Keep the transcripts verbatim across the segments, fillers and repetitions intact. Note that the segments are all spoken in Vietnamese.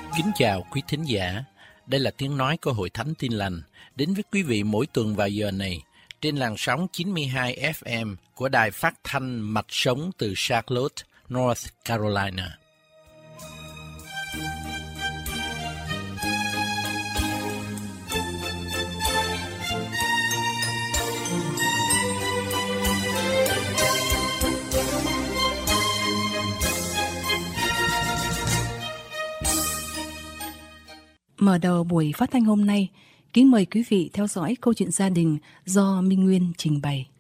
Kính chào quý thính giả, đây là tiếng nói của Hội Thánh Tin Lành, đến với quý vị mỗi tuần vào giờ này, trên làn sóng chín mươi hai ép em của đài phát thanh Mạch Sống từ Charlotte, North Carolina. Mở đầu buổi phát thanh hôm nay, kính mời quý vị theo dõi câu chuyện gia đình do Minh Nguyên trình bày.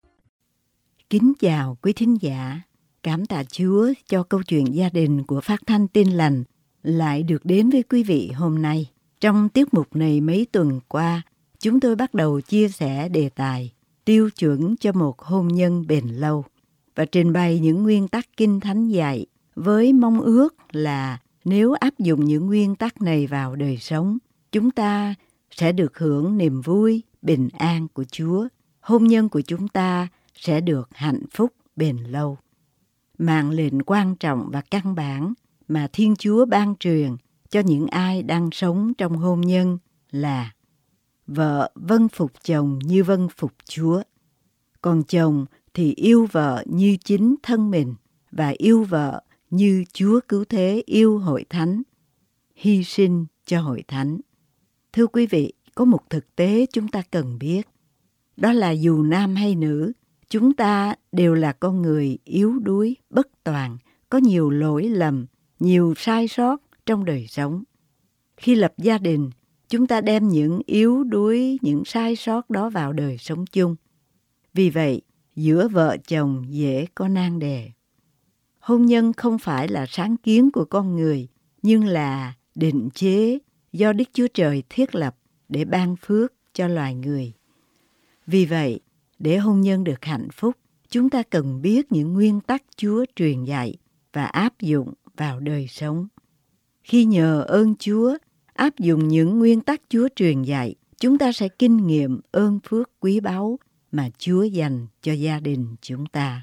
Kính chào quý thính giả, cảm tạ Chúa cho câu chuyện gia đình của Phát thanh Tin Lành lại được đến với quý vị hôm nay. Trong tiết mục này mấy tuần qua, chúng tôi bắt đầu chia sẻ đề tài tiêu chuẩn cho một hôn nhân bền lâu và trình bày những nguyên tắc Kinh Thánh dạy với mong ước là nếu áp dụng những nguyên tắc này vào đời sống, chúng ta sẽ được hưởng niềm vui, bình an của Chúa. Hôn nhân của chúng ta sẽ được hạnh phúc bền lâu. Mạng lệnh quan trọng và căn bản mà Thiên Chúa ban truyền cho những ai đang sống trong hôn nhân là vợ vâng phục chồng như vâng phục Chúa. Còn chồng thì yêu vợ như chính thân mình và yêu vợ như Chúa Cứu Thế yêu Hội Thánh, hy sinh cho Hội Thánh. Thưa quý vị, có một thực tế chúng ta cần biết. Đó là dù nam hay nữ, chúng ta đều là con người yếu đuối, bất toàn, có nhiều lỗi lầm, nhiều sai sót trong đời sống. Khi lập gia đình, chúng ta đem những yếu đuối, những sai sót đó vào đời sống chung. Vì vậy, giữa vợ chồng dễ có nan đề. Hôn nhân không phải là sáng kiến của con người, nhưng là định chế do Đức Chúa Trời thiết lập để ban phước cho loài người. Vì vậy, để hôn nhân được hạnh phúc, chúng ta cần biết những nguyên tắc Chúa truyền dạy và áp dụng vào đời sống. Khi nhờ ơn Chúa áp dụng những nguyên tắc Chúa truyền dạy, chúng ta sẽ kinh nghiệm ơn phước quý báu mà Chúa dành cho gia đình chúng ta.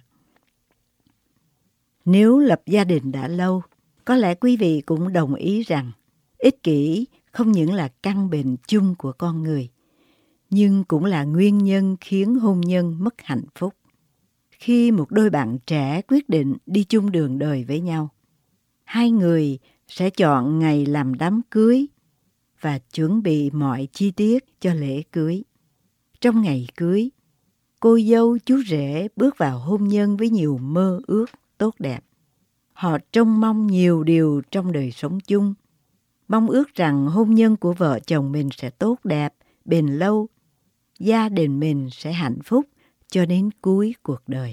Nếu lập gia đình đã lâu, có lẽ quý vị cũng đồng ý rằng ích kỷ không những là căn bệnh chung của con người, nhưng cũng là nguyên nhân khiến hôn nhân mất hạnh phúc. Khi một đôi bạn trẻ quyết định đi chung đường đời với nhau, hai người sẽ chọn ngày làm đám cưới và chuẩn bị mọi chi tiết cho lễ cưới. Trong ngày cưới, cô dâu chú rể bước vào hôn nhân với nhiều mơ ước tốt đẹp. Họ trông mong nhiều điều trong đời sống chung, mong ước rằng hôn nhân của vợ chồng mình sẽ tốt đẹp, bền lâu, gia đình mình sẽ hạnh phúc cho đến cuối cuộc đời.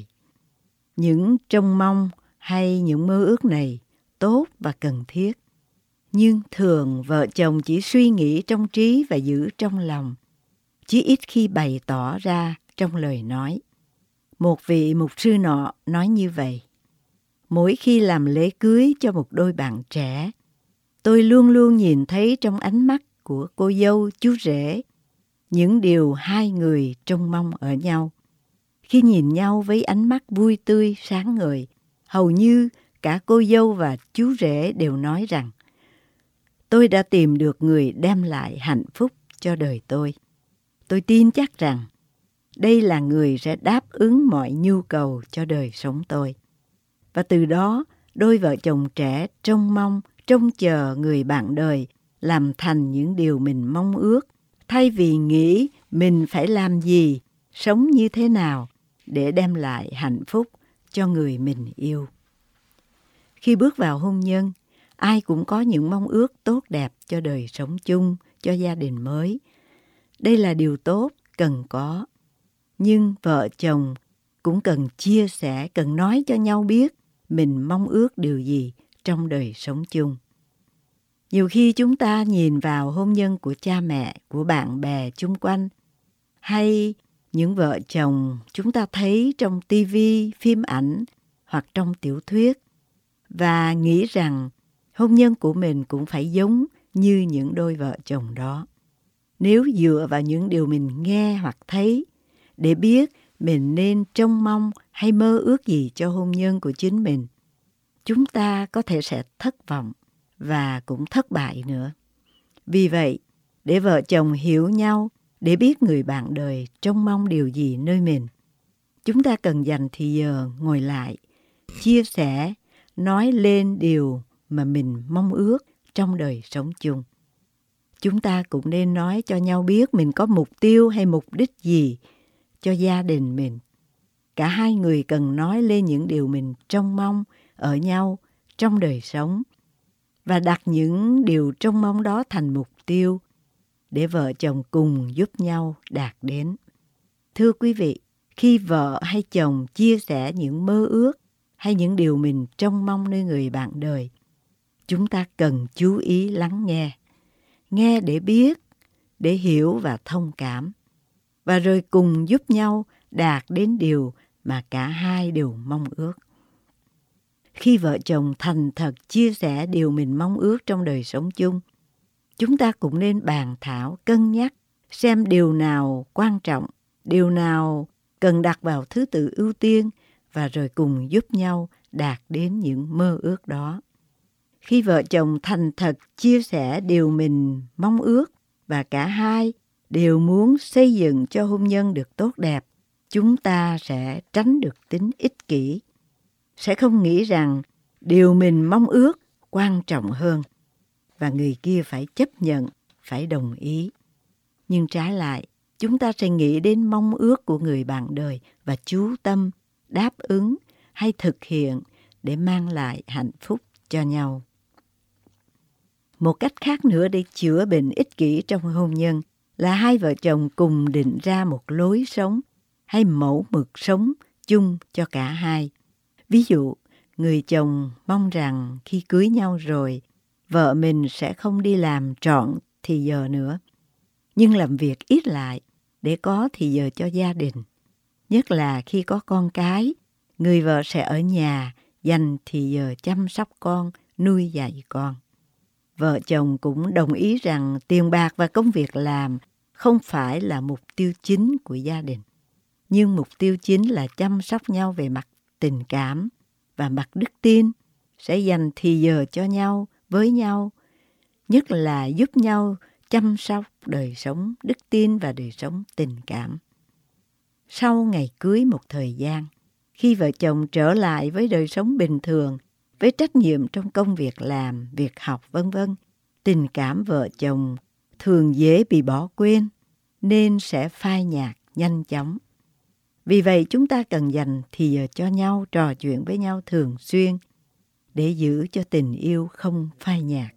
Những trông mong hay những mơ ước này tốt và cần thiết, nhưng thường vợ chồng chỉ suy nghĩ trong trí và giữ trong lòng, chỉ ít khi bày tỏ ra trong lời nói. Một vị mục sư nọ nói như vậy: mỗi khi làm lễ cưới cho một đôi bạn trẻ, tôi luôn luôn nhìn thấy trong ánh mắt của cô dâu chú rể những điều hai người trông mong ở nhau. Khi nhìn nhau với ánh mắt vui tươi sáng ngời, hầu như cả cô dâu và chú rể đều nói rằng tôi đã tìm được người đem lại hạnh phúc cho đời tôi. Tôi tin chắc rằng đây là người sẽ đáp ứng mọi nhu cầu cho đời sống tôi. Và từ đó, đôi vợ chồng trẻ trông mong, trông chờ người bạn đời làm thành những điều mình mong ước, thay vì nghĩ mình phải làm gì, sống như thế nào để đem lại hạnh phúc cho người mình yêu. Khi bước vào hôn nhân, ai cũng có những mong ước tốt đẹp cho đời sống chung, cho gia đình mới. Đây là điều tốt, cần có. Nhưng vợ chồng cũng cần chia sẻ, cần nói cho nhau biết mình mong ước điều gì trong đời sống chung. Nhiều khi chúng ta nhìn vào hôn nhân của cha mẹ, của bạn bè chung quanh, hay những vợ chồng chúng ta thấy trong tivi, phim ảnh hoặc trong tiểu thuyết, và nghĩ rằng hôn nhân của mình cũng phải giống như những đôi vợ chồng đó. Nếu dựa vào những điều mình nghe hoặc thấy để biết mình nên trông mong hay mơ ước gì cho hôn nhân của chính mình, chúng ta có thể sẽ thất vọng và cũng thất bại nữa. Vì vậy, để vợ chồng hiểu nhau, để biết người bạn đời trông mong điều gì nơi mình, chúng ta cần dành thời giờ ngồi lại, chia sẻ, nói lên điều mà mình mong ước trong đời sống chung. Chúng ta cũng nên nói cho nhau biết mình có mục tiêu hay mục đích gì cho gia đình mình. Cả hai người cần nói lên những điều mình trông mong ở nhau trong đời sống và đặt những điều trông mong đó thành mục tiêu để vợ chồng cùng giúp nhau đạt đến. Thưa quý vị, khi vợ hay chồng chia sẻ những mơ ước hay những điều mình trông mong nơi người bạn đời, chúng ta cần chú ý lắng nghe. Nghe để biết, để hiểu và thông cảm, và rồi cùng giúp nhau đạt đến điều mà cả hai đều mong ước. Khi vợ chồng thành thật chia sẻ điều mình mong ước trong đời sống chung, chúng ta cũng nên bàn thảo, cân nhắc xem điều nào quan trọng, điều nào cần đặt vào thứ tự ưu tiên và rồi cùng giúp nhau đạt đến những mơ ước đó. Khi vợ chồng thành thật chia sẻ điều mình mong ước và cả hai đều muốn xây dựng cho hôn nhân được tốt đẹp, chúng ta sẽ tránh được tính ích kỷ, sẽ không nghĩ rằng điều mình mong ước quan trọng hơn và người kia phải chấp nhận, phải đồng ý. Nhưng trái lại, chúng ta sẽ nghĩ đến mong ước của người bạn đời và chú tâm, đáp ứng hay thực hiện để mang lại hạnh phúc cho nhau. Một cách khác nữa để chữa bệnh ích kỷ trong hôn nhân là hai vợ chồng cùng định ra một lối sống hay mẫu mực sống chung cho cả hai. Ví dụ, người chồng mong rằng khi cưới nhau rồi, vợ mình sẽ không đi làm trọn thì giờ nữa, nhưng làm việc ít lại để có thì giờ cho gia đình. Nhất là khi có con cái, người vợ sẽ ở nhà dành thì giờ chăm sóc con, nuôi dạy con. Vợ chồng cũng đồng ý rằng tiền bạc và công việc làm không phải là mục tiêu chính của gia đình, nhưng mục tiêu chính là chăm sóc nhau về mặt tình cảm và mặt đức tin, sẽ dành thì giờ cho nhau, với nhau, nhất là giúp nhau chăm sóc đời sống đức tin và đời sống tình cảm. Sau ngày cưới một thời gian, khi vợ chồng trở lại với đời sống bình thường, với trách nhiệm trong công việc làm, việc học vân vân, tình cảm vợ chồng thường dễ bị bỏ quên nên sẽ phai nhạt nhanh chóng. Vì vậy chúng ta cần dành thì giờ cho nhau, trò chuyện với nhau thường xuyên để giữ cho tình yêu không phai nhạt.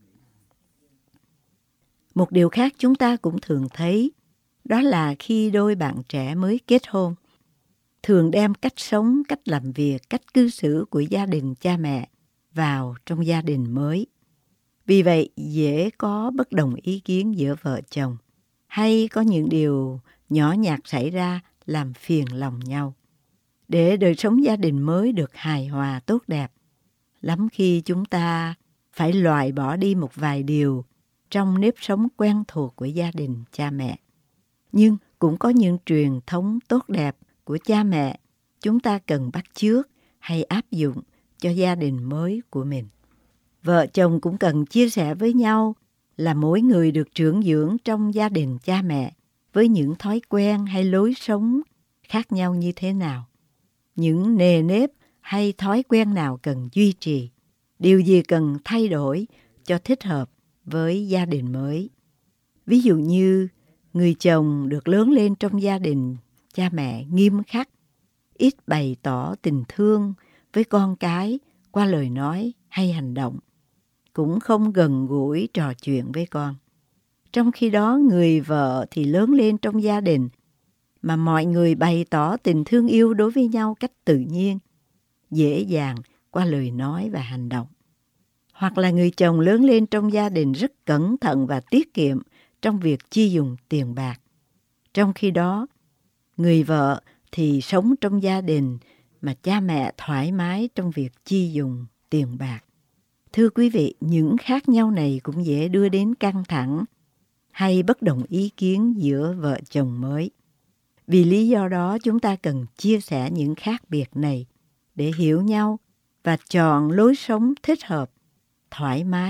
Một điều khác chúng ta cũng thường thấy đó là khi đôi bạn trẻ mới kết hôn thường đem cách sống, cách làm việc, cách cư xử của gia đình cha mẹ vào trong gia đình mới. Vì vậy dễ có bất đồng ý kiến giữa vợ chồng hay có những điều nhỏ nhặt xảy ra làm phiền lòng nhau. Để đời sống gia đình mới được hài hòa tốt đẹp, lắm khi chúng ta phải loại bỏ đi một vài điều trong nếp sống quen thuộc của gia đình cha mẹ. Nhưng cũng có những truyền thống tốt đẹp của cha mẹ chúng ta cần bắt chước hay áp dụng cho gia đình mới của mình. Vợ chồng cũng cần chia sẻ với nhau là mỗi người được trưởng dưỡng trong gia đình cha mẹ với những thói quen hay lối sống khác nhau như thế nào. Những nề nếp hay thói quen nào cần duy trì, điều gì cần thay đổi cho thích hợp với gia đình mới. Ví dụ như người chồng được lớn lên trong gia đình cha mẹ nghiêm khắc, ít bày tỏ tình thương với con cái qua lời nói hay hành động, cũng không gần gũi trò chuyện với con. Trong khi đó người vợ thì lớn lên trong gia đình mà mọi người bày tỏ tình thương yêu đối với nhau cách tự nhiên, dễ dàng qua lời nói và hành động. Hoặc là người chồng lớn lên trong gia đình rất cẩn thận và tiết kiệm trong việc chi dùng tiền bạc. Trong khi đó, người vợ thì sống trong gia đình mà cha mẹ thoải mái trong việc chi dùng tiền bạc. Thưa quý vị, những khác nhau này cũng dễ đưa đến căng thẳng hay bất đồng ý kiến giữa vợ chồng mới. Vì lý do đó chúng ta cần chia sẻ những khác biệt này để hiểu nhau và chọn lối sống thích hợp, thoải mái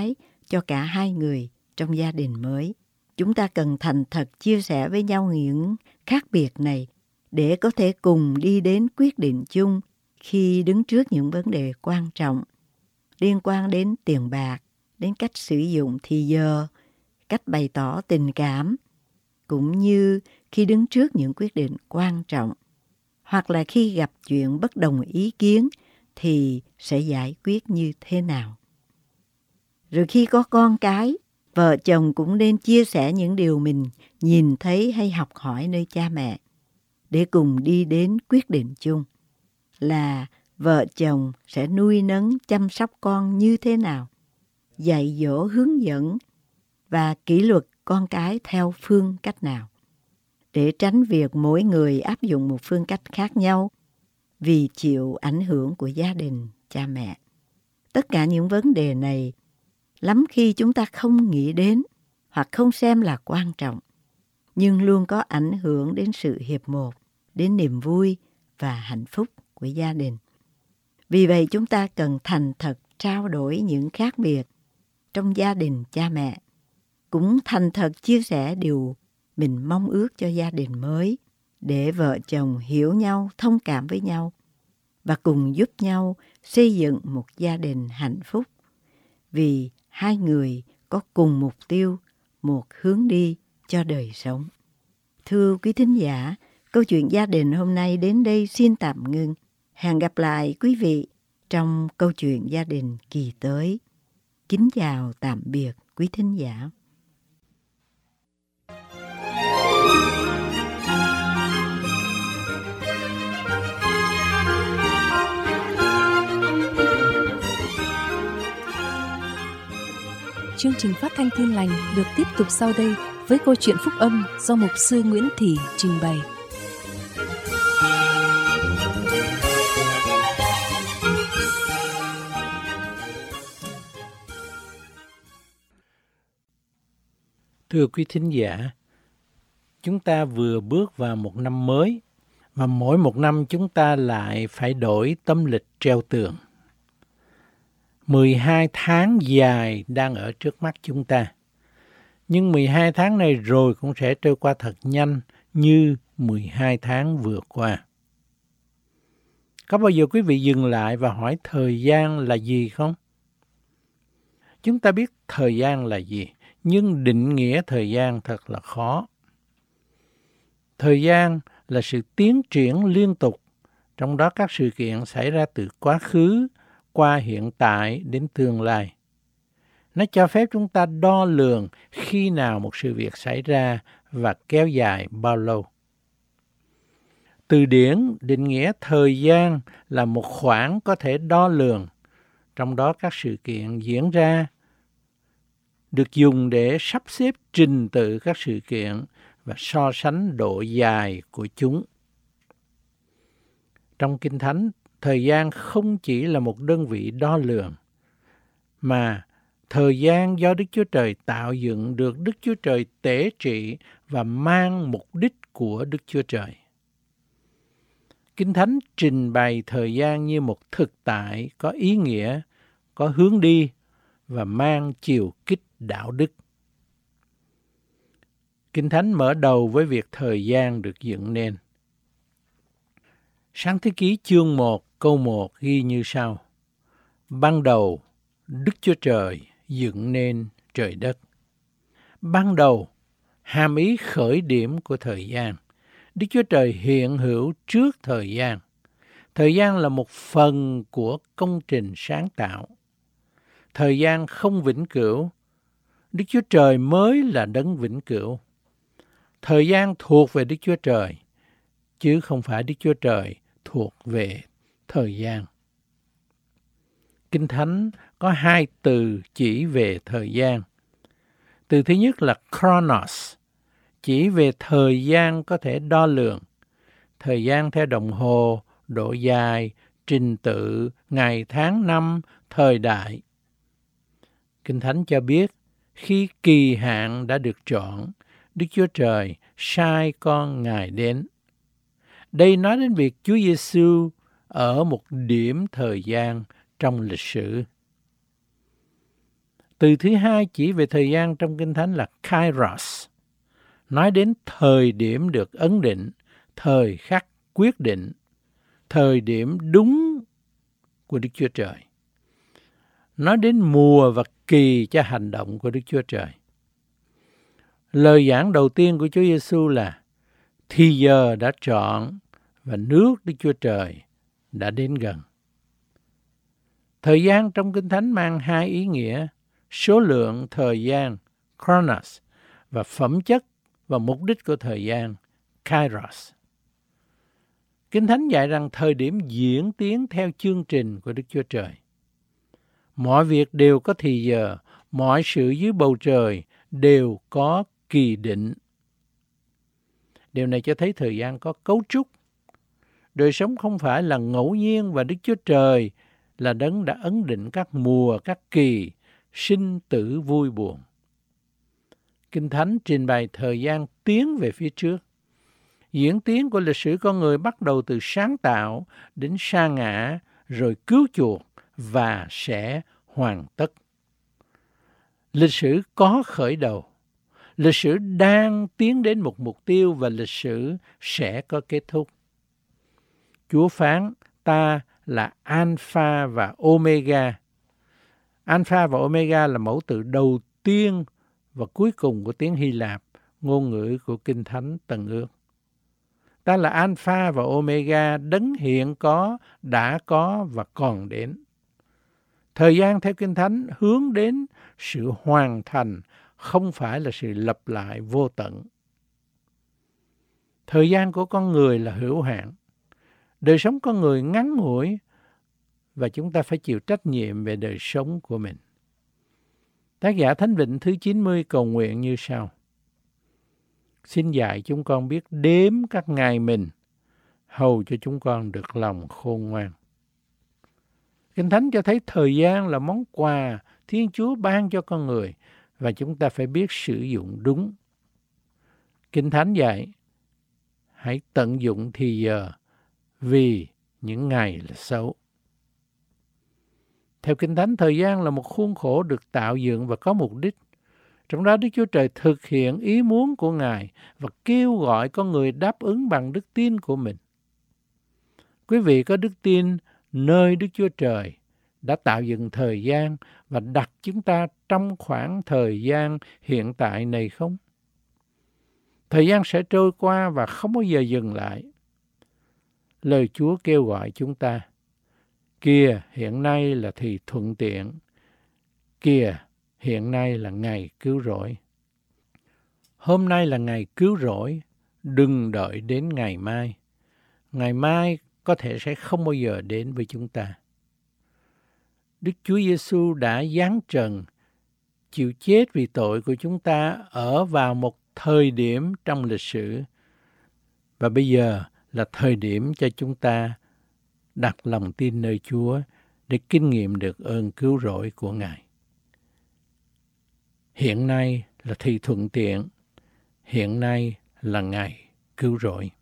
cho cả hai người trong gia đình mới. Chúng ta cần thành thật chia sẻ với nhau những khác biệt này để có thể cùng đi đến quyết định chung khi đứng trước những vấn đề quan trọng liên quan đến tiền bạc, đến cách sử dụng thì giờ, cách bày tỏ tình cảm, cũng như khi đứng trước những quyết định quan trọng, hoặc là khi gặp chuyện bất đồng ý kiến thì sẽ giải quyết như thế nào. Rồi khi có con cái, vợ chồng cũng nên chia sẻ những điều mình nhìn thấy hay học hỏi nơi cha mẹ để cùng đi đến quyết định chung là vợ chồng sẽ nuôi nấng chăm sóc con như thế nào, dạy dỗ hướng dẫn và kỷ luật con cái theo phương cách nào, để tránh việc mỗi người áp dụng một phương cách khác nhau vì chịu ảnh hưởng của gia đình, cha mẹ. Tất cả những vấn đề này lắm khi chúng ta không nghĩ đến hoặc không xem là quan trọng, nhưng luôn có ảnh hưởng đến sự hiệp một, đến niềm vui và hạnh phúc của gia đình. Vì vậy chúng ta cần thành thật trao đổi những khác biệt trong gia đình cha mẹ, cũng thành thật chia sẻ điều mình mong ước cho gia đình mới để vợ chồng hiểu nhau, thông cảm với nhau và cùng giúp nhau xây dựng một gia đình hạnh phúc, vì hai người có cùng mục tiêu, một hướng đi cho đời sống. Thưa quý thính giả, câu chuyện gia đình hôm nay đến đây xin tạm ngưng. Hẹn gặp lại quý vị trong câu chuyện gia đình kỳ tới. Kính chào tạm biệt quý thính giả. Chương trình phát thanh Tin Lành được tiếp tục sau đây với câu chuyện phúc âm do mục sư Nguyễn Thị trình bày. Thưa quý thính giả, chúng ta vừa bước vào một năm mới và mỗi một năm chúng ta lại phải đổi tấm lịch treo tường. mười hai tháng dài đang ở trước mắt chúng ta. Nhưng mười hai tháng này rồi cũng sẽ trôi qua thật nhanh như mười hai tháng vừa qua. Có bao giờ quý vị dừng lại và hỏi thời gian là gì không? Chúng ta biết thời gian là gì, nhưng định nghĩa thời gian thật là khó. Thời gian là sự tiến triển liên tục, trong đó các sự kiện xảy ra từ quá khứ qua hiện tại đến tương lai. Nó cho phép chúng ta đo lường khi nào một sự việc xảy ra và kéo dài bao lâu. Từ điển định nghĩa thời gian là một khoảng có thể đo lường, trong đó các sự kiện diễn ra được dùng để sắp xếp trình tự các sự kiện và so sánh độ dài của chúng. Trong Kinh Thánh, thời gian không chỉ là một đơn vị đo lường, mà thời gian do Đức Chúa Trời tạo dựng được Đức Chúa Trời tể trị và mang mục đích của Đức Chúa Trời. Kinh Thánh trình bày thời gian như một thực tại có ý nghĩa, có hướng đi và mang chiều kích đạo đức. Kinh Thánh mở đầu với việc thời gian được dựng nên. Sáng thế ký chương một câu một ghi như sau: Ban đầu Đức Chúa Trời dựng nên trời đất. Ban đầu hàm ý khởi điểm của thời gian. Đức Chúa Trời hiện hữu trước thời gian. Thời gian là một phần của công trình sáng tạo. Thời gian không vĩnh cửu. Đức Chúa Trời mới là đấng vĩnh cửu. Thời gian thuộc về Đức Chúa Trời, chứ không phải Đức Chúa Trời thuộc về thời gian. Kinh Thánh có hai từ chỉ về thời gian. Từ thứ nhất là chronos, chỉ về thời gian có thể đo lường. Thời gian theo đồng hồ, độ dài, trình tự, ngày, tháng, năm, thời đại. Kinh Thánh cho biết, khi kỳ hạn đã được chọn, Đức Chúa Trời sai con Ngài đến. Đây nói đến việc Chúa Giêsu ở một điểm thời gian trong lịch sử. Từ thứ hai chỉ về thời gian trong Kinh Thánh là Kairos, nói đến thời điểm được ấn định, thời khắc quyết định, thời điểm đúng của Đức Chúa Trời. Nói đến mùa và kỳ cho hành động của Đức Chúa Trời. Lời giảng đầu tiên của Chúa Giêsu là thì giờ đã trọn và nước Đức Chúa Trời đã đến gần. Thời gian trong Kinh Thánh mang hai ý nghĩa: số lượng thời gian Chronos và phẩm chất và mục đích của thời gian Kairos. Kinh Thánh dạy rằng thời điểm diễn tiến theo chương trình của Đức Chúa Trời. Mọi việc đều có thì giờ, mọi sự dưới bầu trời đều có kỳ định. Điều này cho thấy thời gian có cấu trúc. Đời sống không phải là ngẫu nhiên và Đức Chúa Trời là đấng đã ấn định các mùa, các kỳ, sinh tử vui buồn. Kinh Thánh trình bày thời gian tiến về phía trước. Diễn tiến của lịch sử con người bắt đầu từ sáng tạo đến sa ngã, rồi cứu chuộc và sẽ hoàn tất. Lịch sử có khởi đầu. Lịch sử đang tiến đến một mục tiêu và lịch sử sẽ có kết thúc. Chúa phán ta là Alpha và Omega. Alpha và Omega là mẫu từ đầu tiên và cuối cùng của tiếng Hy Lạp, ngôn ngữ của Kinh Thánh Tân Ước. Ta là Alpha và Omega, đấng hiện có, đã có và còn đến. Thời gian theo Kinh Thánh hướng đến sự hoàn thành, không phải là sự lặp lại vô tận. Thời gian của con người là hữu hạn. Đời sống con người ngắn ngủi và chúng ta phải chịu trách nhiệm về đời sống của mình. Tác giả Thánh Vịnh thứ chín mươi cầu nguyện như sau: xin dạy chúng con biết đếm các ngày mình, hầu cho chúng con được lòng khôn ngoan. Kinh Thánh cho thấy thời gian là món quà Thiên Chúa ban cho con người và chúng ta phải biết sử dụng đúng. Kinh Thánh dạy hãy tận dụng thì giờ vì những ngày là xấu. Theo Kinh Thánh, thời gian là một khuôn khổ được tạo dựng và có mục đích. Trong đó Đức Chúa Trời thực hiện ý muốn của Ngài và kêu gọi con người đáp ứng bằng đức tin của mình. Quý vị có đức tin nơi Đức Chúa Trời đã tạo dựng thời gian và đặt chúng ta trong khoảng thời gian hiện tại này không? Thời gian sẽ trôi qua và không bao giờ dừng lại. Lời Chúa kêu gọi chúng ta: kìa, hiện nay là thì thuận tiện. Kìa, hiện nay là ngày cứu rỗi. Hôm nay là ngày cứu rỗi, đừng đợi đến ngày mai. Ngày mai có thể sẽ không bao giờ đến với chúng ta. Đức Chúa Giêsu đã giáng trần, chịu chết vì tội của chúng ta ở vào một thời điểm trong lịch sử. Và bây giờ là thời điểm cho chúng ta đặt lòng tin nơi Chúa để kinh nghiệm được ơn cứu rỗi của Ngài. Hiện nay là thì thuận tiện, hiện nay là ngày cứu rỗi.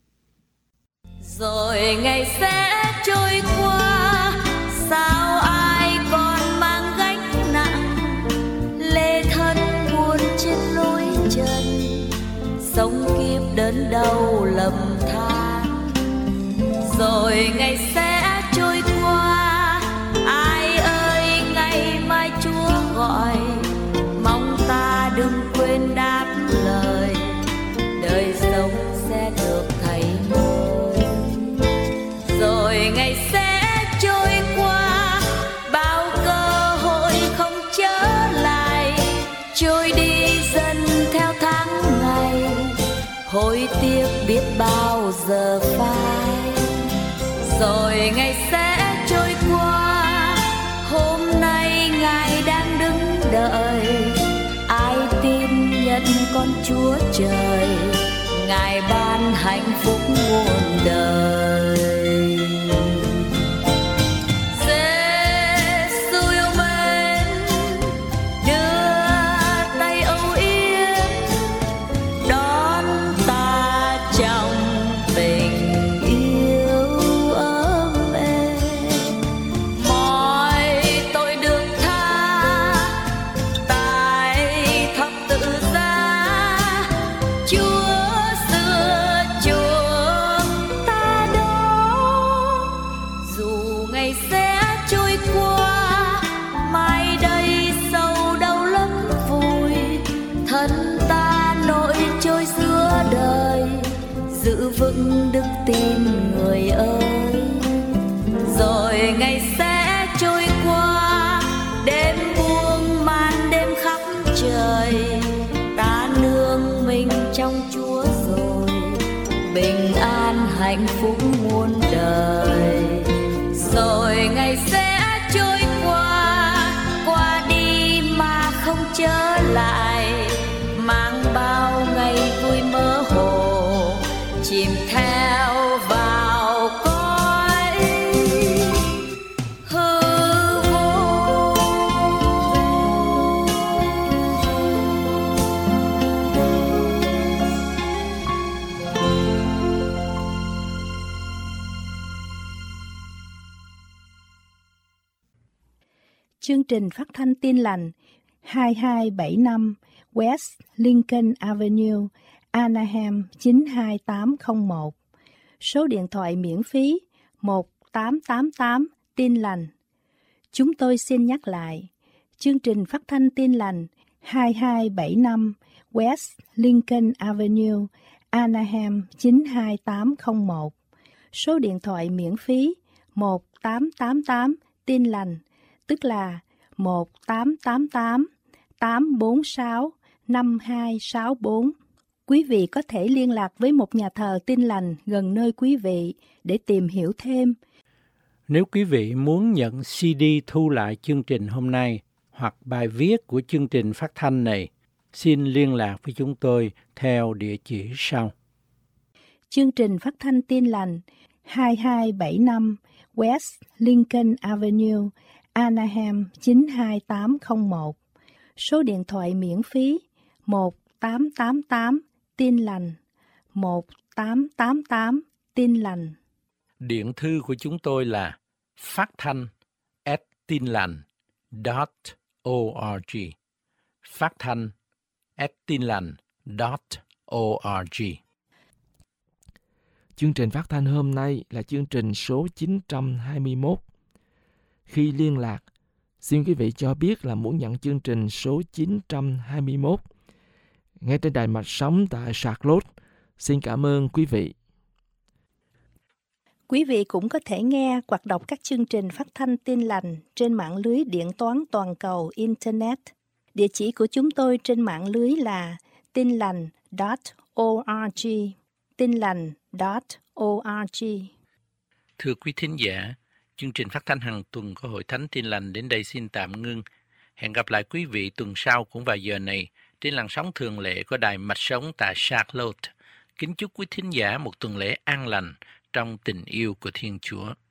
Rồi ngày sẽ trôi qua, sao ai còn mang gánh nặng, lê thân buồn trên lối trần, sống kiếp đớn đau lầm than. Rồi ngày sẽ trôi qua, ai ơi ngày mai Chúa gọi, mong ta đừng quên đáp lời, đời sống sẽ được thay đổi. Rồi ngày sẽ trôi qua, bao cơ hội không trở lại, trôi đi dần theo tháng ngày, hối tiếc biết bao giờ phai. Rồi ngày sẽ trôi qua, hôm nay Ngài đang đứng đợi, ai tin nhận con Chúa Trời, Ngài ban hạnh phúc muôn đời. Giê-xu yêu mến, đưa tay âu yếm, đón ta trong tình yêu ấm êm. Mọi tội được tha, hạnh phúc muôn đời. Rồi ngày sẽ trôi qua, qua đi mà không trở lại, mang bao ngày vui mơ hồ, chìm theo vào cõi hư vô. Chương trình phát thanh Tin Lành hai hai bảy năm West Lincoln Avenue, Anaheim chín hai tám không một. Số điện thoại miễn phí một tám tám tám Tin Lành. Chúng tôi xin nhắc lại, chương trình phát thanh Tin Lành hai hai bảy năm West Lincoln Avenue, Anaheim chín hai tám không một. Số điện thoại miễn phí một tám tám tám Tin Lành, tức là một tám tám tám tám bốn sáu năm hai sáu bốn. Quý vị có thể liên lạc với một nhà thờ Tin Lành gần nơi quý vị để tìm hiểu thêm. Nếu quý vị muốn nhận xê đê thu lại chương trình hôm nay hoặc bài viết của chương trình phát thanh này, xin liên lạc với chúng tôi theo địa chỉ sau. Chương trình phát thanh Tin Lành hai hai bảy năm West Lincoln Avenue, Anaheim chín hai tám không một. Số điện thoại miễn phí một tám tám tám Tin Lành, một tám tám tám Tin Lành. Điện thư của chúng tôi là phát thanh a t tinlành chấm org. Phát thanh a t tinlành chấm org. Chương trình phát thanh hôm nay là chương trình số chín trăm hai mươi mốt. Khi liên lạc, xin quý vị cho biết là muốn nhận chương trình số chín trăm hai mươi mốt ngay trên đài mạch sóng tại Charlotte. Xin cảm ơn quý vị. Quý vị cũng có thể nghe hoặc đọc các chương trình phát thanh Tin Lành trên mạng lưới điện toán toàn cầu Internet. Địa chỉ của chúng tôi trên mạng lưới là tinlành chấm org, tinlành chấm org. Thưa quý thính giả, chương trình phát thanh hàng tuần của Hội Thánh Tin Lành đến đây xin tạm ngưng. Hẹn gặp lại quý vị tuần sau cũng vào giờ này trên làn sóng thường lệ của đài mạch sống tại Charlotte. Kính chúc quý thính giả một tuần lễ an lành trong tình yêu của Thiên Chúa.